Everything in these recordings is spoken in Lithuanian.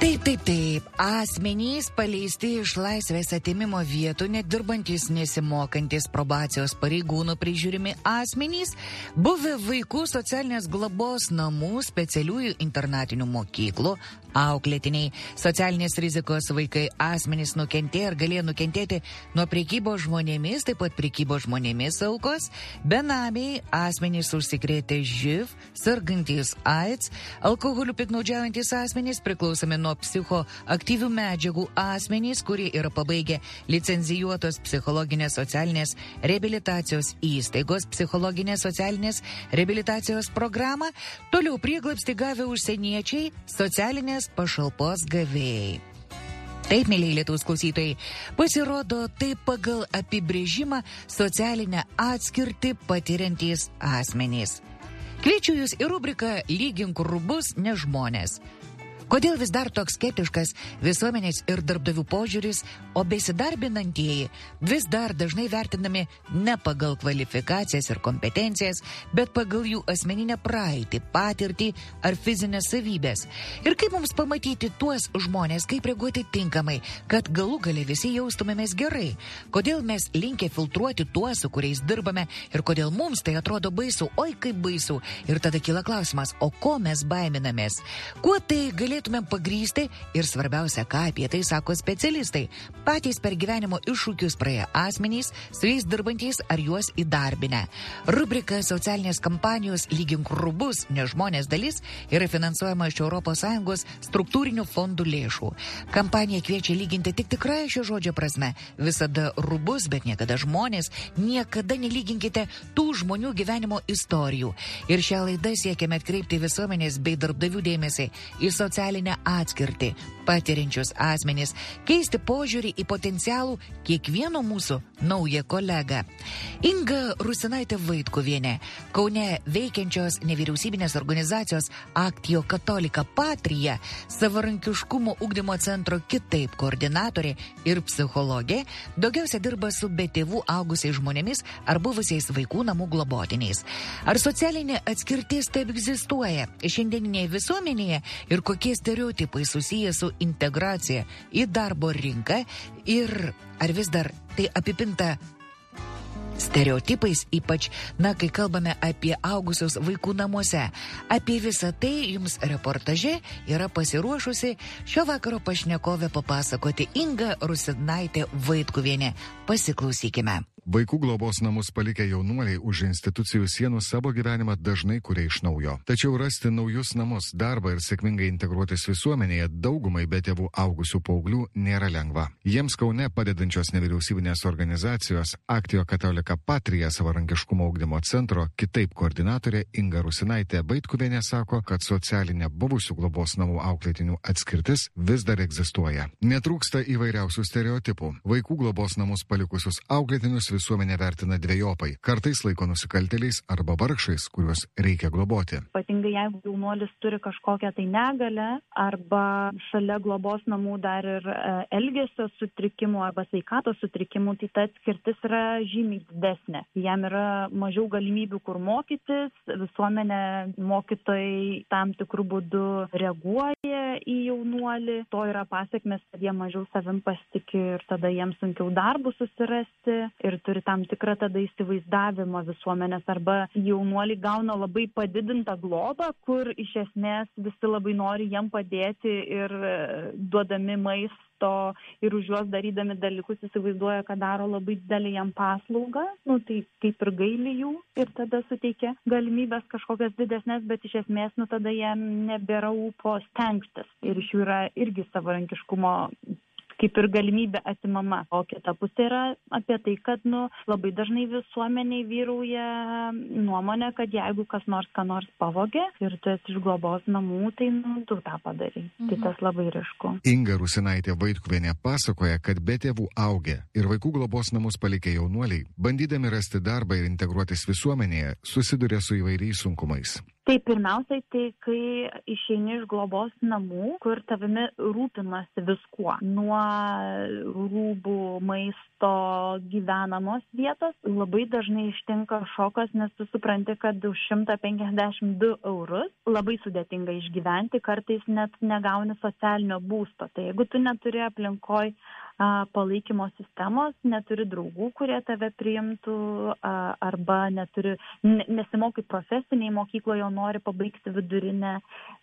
Taip. Asmenys paleisti iš laisvės atėmimo vietų, nedirbantys, nesimokantys, probacijos pareigūnų prižiūrimi asmenys, buvę vaikų socialinės globos namų, specialiųjų internatinių mokyklų, auklėtiniai, socialinės rizikos vaikai, asmenys nukentėję ar galėjo nukentėti nuo prekybos žmonėmis, taip pat prekybos žmonėmis aukos, benamiai, asmenys užsikrėtę živ, sergantys AIDS, alkoholiu piktnaudžiaujantys asmenys, priklausomi nuo psichoaktyvių medžiagų asmenys, kurie yra pabaigę licenzijuotos psichologinės socialinės reabilitacijos įstaigos psichologinės socialinės reabilitacijos programą, toliau prieglobstį gavę užsieniečiai, socialinės pašalpos gavėjai. Taip, mėlyje Lietuvos klausytojai, pasirodo, tai pagal apibrėžimą socialinę atskirtį patiriantys asmenys. Kviečiu jūs į rubriką Lygink rūbus, ne žmonės. Kodėl vis dar toks skeptiškas visuomenės ir darbdavių požiūris, o besidarbinantieji vis dar dažnai vertinami ne pagal kvalifikacijas ir kompetencijas, bet pagal jų asmeninę praeitį, patirtį ar fizinės savybės. Ir kaip mums pamatyti tuos žmonės, kaip reaguoti tinkamai, kad galų gale visi jaustumėmės gerai? Kodėl mes linkę filtruoti tuos, su kuriais dirbame, ir kodėl mums tai atrodo baisu, oi kaip baisu. Ir tada kyla klausimas, o ko mes baiminamės? Kuo tai galėtumėm pagrysti ir svarbiausia, ką apie tai sako specialistai. Patys per gyvenimo iššūkius praėję asmenys, su jais dirbantys ar juos įdarbinę. Rubrika socialinės kampanijos Lygink rūbus, ne žmonės dalis yra finansuojama iš ES struktūrinių fondų lėšų. Kampanija kviečia lyginti tik tikrąją šio žodžio prasme. Visada rūbus, bet niekada žmonės. Niekada nelyginkite tų žmonių gyvenimo istorijų. Ir šią laidą siekiame atkreipti visuomenės bei darbdavių dėmesį į socialinę atskirtį patiriančius asmenys, keisti požiūrį į potencialų kiekvieno mūsų naują kolegą. Inga Rusinaitė Vaitkuvienė, Kaune veikiančios nevyriausybinės organizacijos Actio Catholica Patria, savarankiškumo ugdymo centro Kitaip koordinatorė ir psichologė, daugiausia dirba su be tėvų augusiais žmonėmis ar buvusiais vaikų namų globotiniais. Ar socialinė atskirtis taip egzistuoja šiandieninėje visuomenėje ir kokie stereotipai susiję su integracija į darbo rinką ir ar vis dar tai apipinta stereotipais, ypač, kai kalbame apie augusius vaikų namuose. Apie visą tai jums reportaže yra pasiruošusi šio vakaro pašnekovė papasakoti Inga Rusinaitė Vaitkuvienė. Pasiklausykime. Vaikų globos namus palikę jaunuoliai už institucijų sienų savo gyvenimą dažnai kuria iš naujo. Tačiau rasti naujus namus, darbą ir sėkmingai integruotis visuomenėje daugumai be tėvų augusių paauglių nėra lengva. Jiems Kaune padedančios nevyriausybinės organizacijos Actio Catholica Patria savarankiškumo ugdymo centro Kitaip koordinatorė Inga Rusinaitė Vaitkuvienė sako, kad socialinė buvusių globos namų auklėtinių atskirtis vis dar egzistuoja. Netrūksta įvairiausių stereotipų. Vaikų globos namus palikusius auklėtinius visuomenė vertina dvejopai. Kartais laiko nusikaltėliais arba vargšais, kuriuos reikia globoti. Ypatingai jeigu jaunuolis turi kažkokią tai negalę arba šalia globos namų dar ir elgesio sutrikimų arba sveikatos sutrikimų, tai ta atskirtis yra žymiai didesnė. Jam yra mažiau galimybių kur mokytis, visuomenė mokytojai tam tikrų būdų reaguoja į jaunuolį, to yra pasiekmes, kad jie mažiau savim pasitiki ir tada jiems sunkiau darbų susirasti ir turi tam tikrą tada įsivaizdavimą visuomenės arba jaunuoliai gauna labai padidintą globą, kur iš esmės visi labai nori jiem padėti ir duodami maisto ir už juos darydami dalykus įsivaizduoja, kad daro labai didelį jam paslaugą, tai kaip ir gaili jų ir tada suteikia galimybės kažkokias didesnės, bet iš esmės tada jiem nebėra ūpo stengtis ir iš jų yra irgi savarankiškumo kaip ir galimybė atimama. O kita pusė yra apie tai, kad labai dažnai visuomeniai vyrauja nuomonė, kad jeigu kas nors ką nors pavogė ir tu esi iš globos namų, tai tu tą padarai. Tai tas labai ryšku. Inga Rusinaitė Vaitkuvienė pasakoja, kad be tėvų augę ir vaikų globos namus palikę jaunuoliai, bandydami rasti darbą ir integruotis visuomenėje, susiduria su įvairiais sunkumais. Tai pirmiausiai, tai kai išeini iš globos namų, kur tavimi rūpinasi viskuo, nuo rūbų, maisto, gyvenamos vietos, labai dažnai ištinka šokas, nes tu supranti, kad už 152 eurus labai sudėtinga išgyventi, kartais net negauni socialinio būsto. Tai jeigu tu neturi aplinkoj palaikymo sistemos, neturi draugų, kurie tave priimtų, arba nesimokai profesiniai mokykloje, nori pabaigti vidurinę,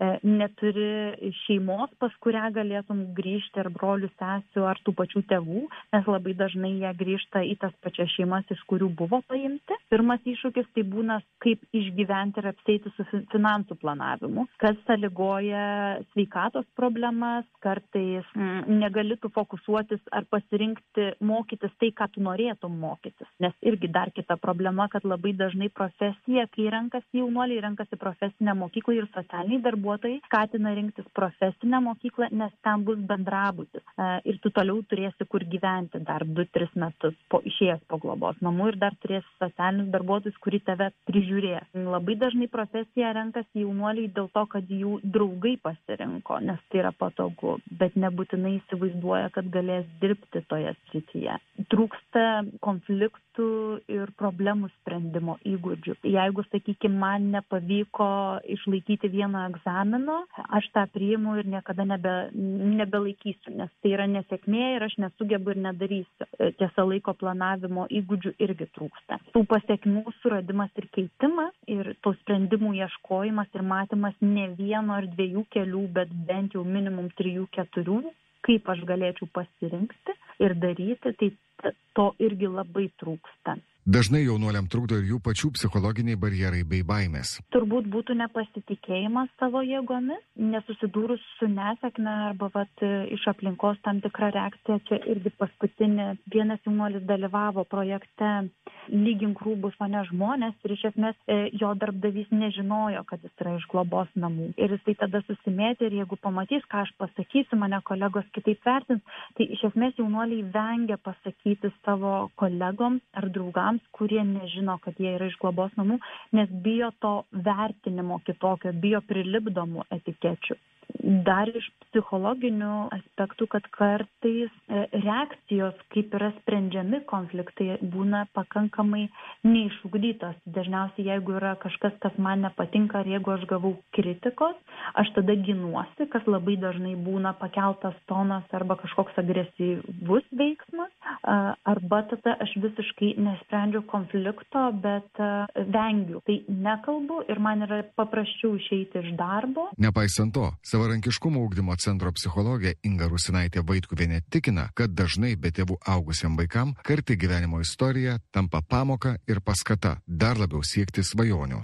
neturi šeimos, pas kurią galėtum grįžti, ar brolių, sesių, ar tų pačių tėvų, nes labai dažnai jie grįžta į tas pačias šeimas, iš kurių buvo paimti. Pirmas iššūkis tai būna, kaip išgyventi ir apsieiti su finansų planavimu, kas sąlygoja sveikatos problemas, kartais negali tu fokusuotis ar pasirinkti mokytis tai, ką tu norėtum mokytis. Nes irgi dar kita problema, kad labai dažnai profesija, kai renkasi jaunuoliai, renkasi profesinę mokyklą ir socialiniai darbuotojai skatina rinktis profesinę mokyklą, nes ten bus bendrabutis. Ir tu toliau turėsi kur gyventi dar 2-3 metus išėjęs po globos namų ir dar turėsi socialinius darbuotojus, kurį tave prižiūrės. Labai dažnai profesiją renkasi jaunuoliai dėl to, kad jų draugai pasirinko, nes tai yra patogu, bet nebūtinai įsivaizduoja, kad galės dirbti toje srityje. Trūksta konfliktų ir problemų sprendimo įgūdžių. Jeigu, sakykime, man nepavyko išlaikyti vieno egzamino, aš tą priimu ir niekada nebelaikysiu, nes tai yra nesėkmė ir aš nesugebu ir nedarysiu. Tiesa, laiko planavimo įgūdžių irgi trūksta. Tų pasiekmių suradimas ir keitimas ir tų sprendimų ieškojimas ir matymas ne vieno ar 2 kelių, bet bent jau minimum 3-4, kaip aš galėčiau pasirinkti ir daryti, tai to irgi labai trūksta. Dažnai jaunuoliam trukdo ir jų pačių psichologiniai barjerai bei baimės. Turbūt būtų nepasitikėjimas savo jėgomis, nesusidūrus su nesėkme arba iš aplinkos tam tikra reakcija. Čia irgi paskutinė vienas jaunuolis dalyvavo projekte Lygink rūbus, o ne žmonės, ir iš esmės jo darbdavys nežinojo, kad jis yra iš globos namų. Ir jisai tada susimėtė ir jeigu pamatys, ką aš pasakysiu, mane kolegos kitaip vertins, tai iš esmės jaunuoliai vengia pasakyti savo kolegoms ar draugams, kurie nežino, kad jie yra iš globos namų, nes bijo to vertinimo kitokio, bijo prilipdomų etikečių. Dar iš psichologinių aspektų, kad kartais reakcijos, kaip yra sprendžiami konfliktai, būna pakankamai neišugdytos. Dažniausiai, jeigu yra kažkas, kas man nepatinka, ar jeigu aš gavau kritikos, aš tada ginuosi, kas labai dažnai būna pakeltas tonas arba kažkoks agresyvus veiksmas, arba tada aš visiškai nesprendžiu konflikto, bet vengiu. Tai nekalbu ir man yra paprasčiau išeiti iš darbo. Nepaisant to, Savarankiškumo ugdymo centro psichologė Inga Rusinaitė Vaitkuvienė tikina, kad dažnai be tėvų augusiam vaikam karti gyvenimo istorija tampa pamoka ir paskata dar labiau siekti svajonių.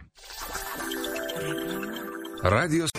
Radijos.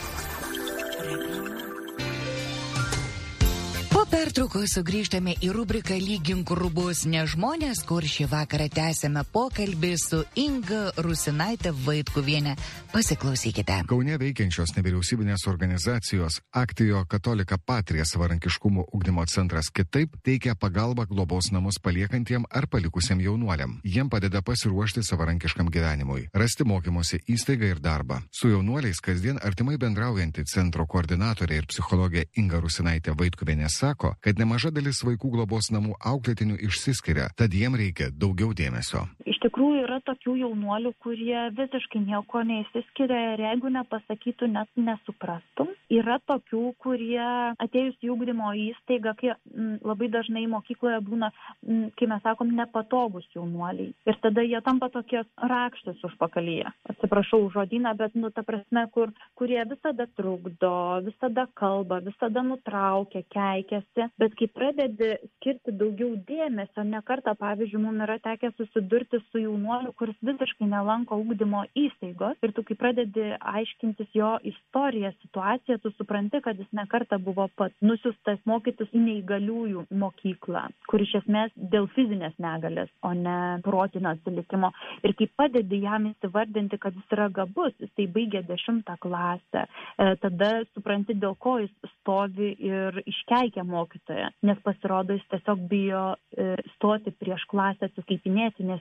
Pertraukos sugrįžtame į rubriką Lygink rūbus ne žmonės, kur šį vakarą tęsėme pokalbį su Inga Rusinaitė Vaitkuvienė. Pasiklausykite. Kaune veikiančios nevyriausybinės organizacijos Actio Catholica Patria Savarankiškumo ugdymo centras kitaip teikia pagalbą globos namus paliekantiem ar palikusiam jaunuoliam. Jiem padeda pasiruošti savarankiškam gyvenimui, rasti mokymosi įstaigą ir darbą. Su jaunuoliais kasdien artimai bendraujanti centro koordinatorė ir psichologė Inga Rusinaitė Vaitkuvienė sako, kad nemaža dalis vaikų globos namų auklėtinių išsiskiria, tad jiem reikia daugiau dėmesio. Iš tikrųjų yra tokių jaunuolių, kurie visiškai nieko neįsiskiria ir jeigu nepasakytų, net nesuprastum. Yra tokių, kurie atėjus į ugdymo įstaigą, kai labai dažnai mokykloje būna, kai mes sakom, nepatogus jaunuoliai. Ir tada jie tampa tokie rakštis užpakalyje. Atsiprašau už žodyną, bet ta prasme, kurie visada trukdo, visada kalba, visada nutraukia, keikiasi. Bet kai pradedi skirti daugiau dėmesio, ne kartą, pavyzdžiui, mums yra tekę susidurti su jaunuoliu, kuris visiškai nelanko ugdymo įstaigos ir tu kai pradedi aiškintis jo istoriją, situaciją, tu supranti, kad jis ne kartą buvo pats nusiustas mokytis į neįgaliųjų mokyklą, kur iš esmės dėl fizinės negalės, o ne protinio atsilikimo. Ir kai padedi jam įsivardinti, kad jis yra gabus, jisai baigė 10 klasę, tada supranti, dėl ko jis stovi ir iškeikia mokytoją, nes pasirodo, jis tiesiog bijo stoti prieš klasę atsiskaitinėti, nes jo patirtis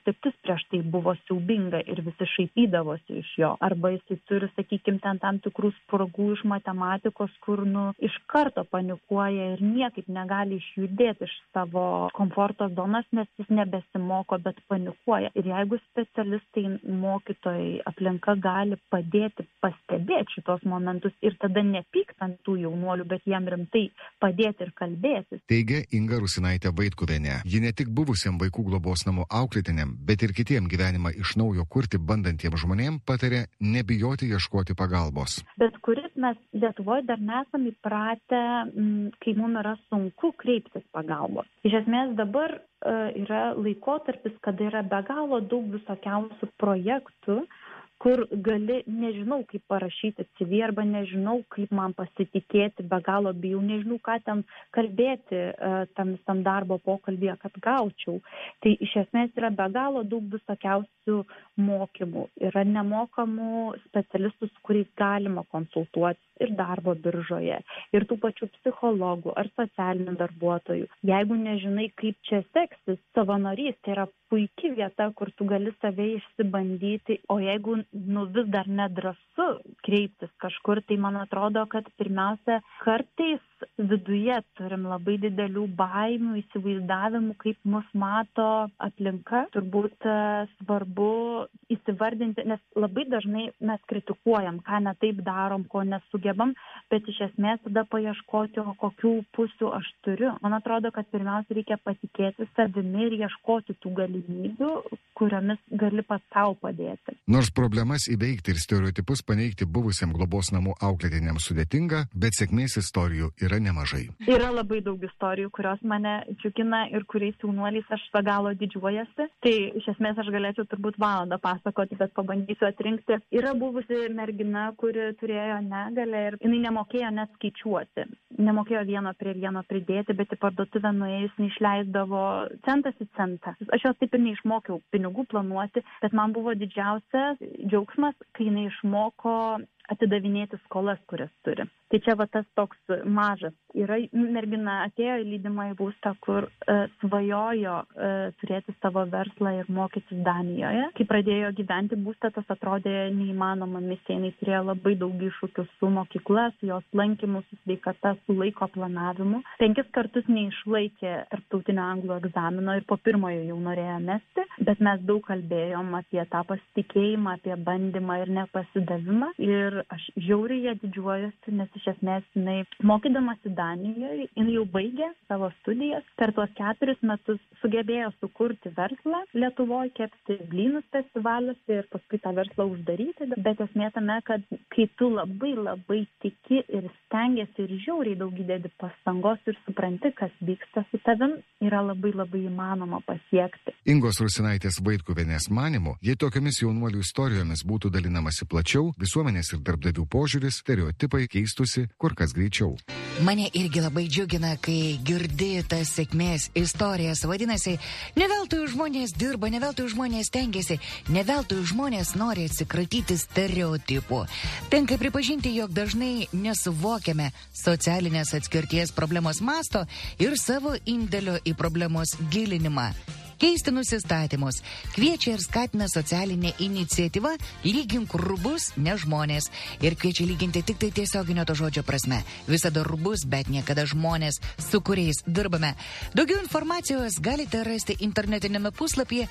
paslėptis prieš tai buvo siaubinga ir visi šaipydavosi iš jo. Arba jisai turi, sakykime, ten tam tikrų spragų iš matematikos, kur iš karto panikuoja ir niekaip negali išjudėti iš savo komforto zonos, nes jis nebesimoko, bet panikuoja. Ir jeigu specialistai, mokytojai, aplinka gali padėti pastebėti šitos momentus ir tada nepykti ant tų jaunuolių, bet jiem rimtai padėti ir kalbėtis. Teigia Inga Rusinaitė Vaitkuvienė. Ji ne tik buvusiam vaikų globos namų auklėtiniam, bet ir kitiem gyvenimą iš naujo kurti bandantiems žmonėms pataria nebijoti ieškoti pagalbos. Bet kuris mes Lietuvoje dar nesam įpratę, kai mums yra sunku kreiptis pagalbos. Iš esmės dabar yra laikotarpis, kada yra be galo daug visokiausių projektų, kur gali, nežinau, kaip parašyti CV arba nežinau, kaip man pasitikėti, be galo bijau, nežinau, ką ten kalbėti tam darbo pokalbėje, kad gaučiau. Tai iš esmės yra be galo daug visokiausių mokymų. Yra nemokamų specialistų, su kuriais galima konsultuoti ir darbo biržoje, ir tų pačių psichologų ar socialinių darbuotojų. Jeigu nežinai, kaip čia seksis, savanorystė yra puikia vieta, kur tu gali save išsibandyti, o jeigu vis dar nedrąsu kreiptis kažkur, tai man atrodo, kad pirmiausia, kartais viduje turim labai didelių baimių, įsivaizdavimų, kaip mus mato aplinka. Turbūt svarbu įsivardinti, nes labai dažnai mes kritikuojam, ką ne taip darom, ko nesugebam, bet iš esmės tada paieškoti, kokių pusių aš turiu. Man atrodo, kad pirmiausia reikia patikėti savimi ir ieškoti tų galimybių, kuriomis gali pats sau padėti. Nors problemas įveikti ir stereotipus paneigti buvusiam globos namų auklėtiniam sudėtinga, bet sėkmės istorijų yra nemažai. Yra labai daug istorijų, kurios mane džiugina ir kuriais jaunuoliais aš be galo didžiuojasi. Tai iš esmės aš galėčiau turbūt valandą pasakoti, bet pabandysiu atrinkti. Yra buvusi mergina, kuri turėjo negalią ir jinai nemokėjo net skaičiuoti. Nemokėjo vieno prie vieno pridėti, bet į parduotuvę nuėjus neišleisdavo centas į centą. Aš jos taip ir neišmokiau pinigų planuoti, bet man buvo didžiausias džiaugsmas, kai jinai išmoko atidavinėti skolas, kurias turi. Tai čia va tas toks mažas. Yra mergina atėjo į lydimą į būstą, kur svajojo turėti savo verslą ir mokytis Danijoje. Kai pradėjo gyventi būstą, tas atrodė neįmanoma misija. Jis turėjo labai daug iššūkių su mokykla, su jos lankymu, su sveikata, su laiko planavimu. 5 kartus neišlaikė tarptautinio anglų egzamino ir po pirmojo jau norėjo mesti, bet mes daug kalbėjom apie tą pasitikėjimą, apie bandymą ir nepasidavimą. Ir aš žiauriai ją didžiuojuosi, nes iš esmės jinai mokydamasi Danijoje, jinai jau baigė savo studijas. Per tuos 4 metus sugebėjo sukurti verslą Lietuvoje, kepti blynus festivaliuose ir paskui tą verslą uždaryti. Bet esmė tame, kad kai tu labai labai tiki ir stengiasi ir žiauriai daug įdedi pastangos ir supranti, kas vyksta su tavim, yra labai labai įmanoma pasiekti. Ingos Rusinaitės Vaitkuvienės manymu, jei tokiamis jaunuolių istorijomis būtų dalinamasi plačiau, visuomenės ir darbdavių požiūris, stereotipai keistųsi kur kas greičiau. Mane irgi labai džiugina, kai girdi tas sėkmės istorijas. Vadinasi, ne veltui žmonės dirba, ne veltui žmonės tengiasi, ne veltui žmonės nori atsikratyti stereotipų. Tenka pripažinti, jog dažnai nesuvokiame socialinės atskirties problemos masto ir savo indėlio į problemos gilinimą. Keisti nusistatymus kviečia ir skatina socialinė iniciatyva Lygink rūbus, ne žmonės. Ir kviečia lyginti tik tai tiesioginio to žodžio prasme. Visada rūbus, bet niekada žmonės, su kuriais dirbame. Daugiau informacijos galite rasti internetinėme puslapyje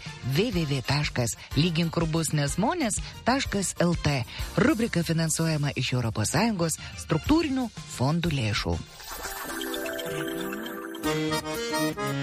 www.lyginkrubusnesmonės.lt. Rubrika finansuojama iš ES struktūrinių fondų lėšų.